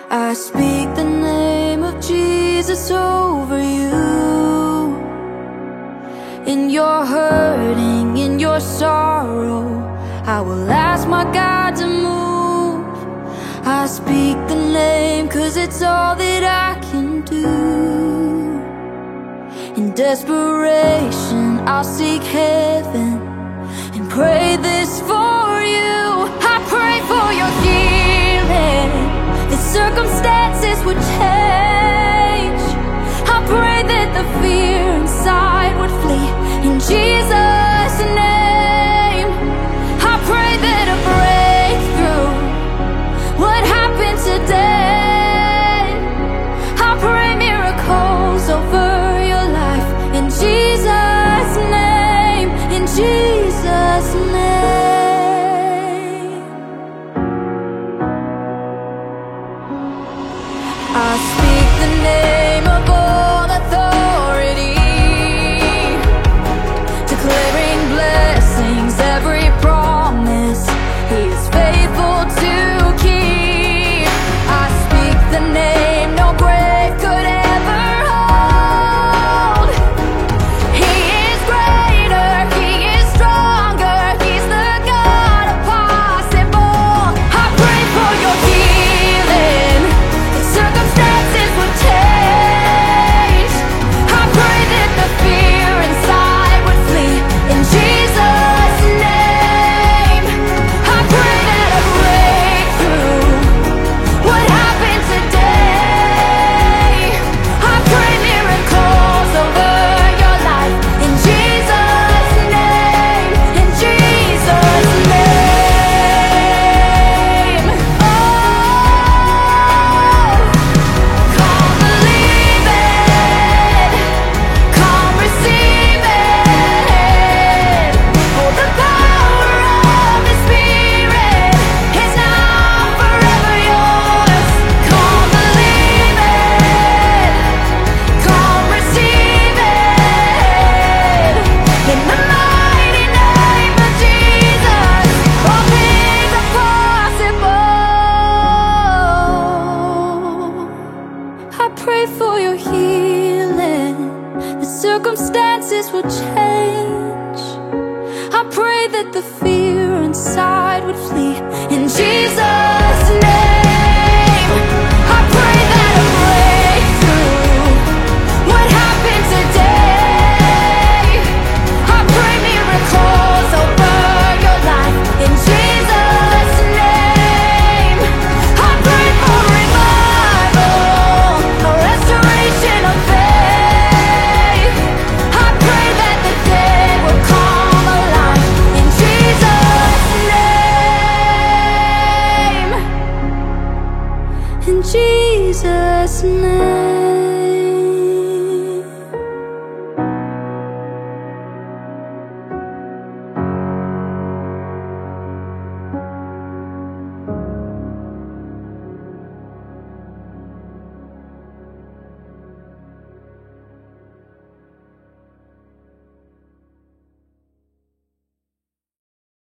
I speak the name of Jesus over you. In your hurting, in your sorrow, I will ask my God to move. I speak the name 'cause it's all that I can do. In desperation, I'll seek heaven and pray this for you. I pray for your healing, that circumstances would change. I pray that the fear inside would flee in Jesus' name. I pray that a breakthrough would happen today. I pray miracles over your life in Jesus' name, in Jesus' name. I speak the name of all authority, declaring blessings, every promise He is faithful to keep. I speak the name no grave could ever hold. He is greater, He is stronger, He's the God of possible. I pray for your healing, that circumstances would change. I pray that the fear inside would flee in Jesus' name. I pray that a breakthrough would happen today. I pray miracles over your life in Jesus' name, in Jesus' name. Oh, come believe it, come receive it. Oh, the power of the Spirit is now forever yours. Come believe it, come receive it. In the mighty name of Jesus, all things are possible. I pray for your healing, the circumstances will change. I pray that the fear inside would flee in Jesus' name. I pray that a breakthrough would happen today. I pray miracles over your life in Jesus' name. I pray for revival, a restoration of faith. I pray that the dead will come alive in Jesus' name, in Jesus' name.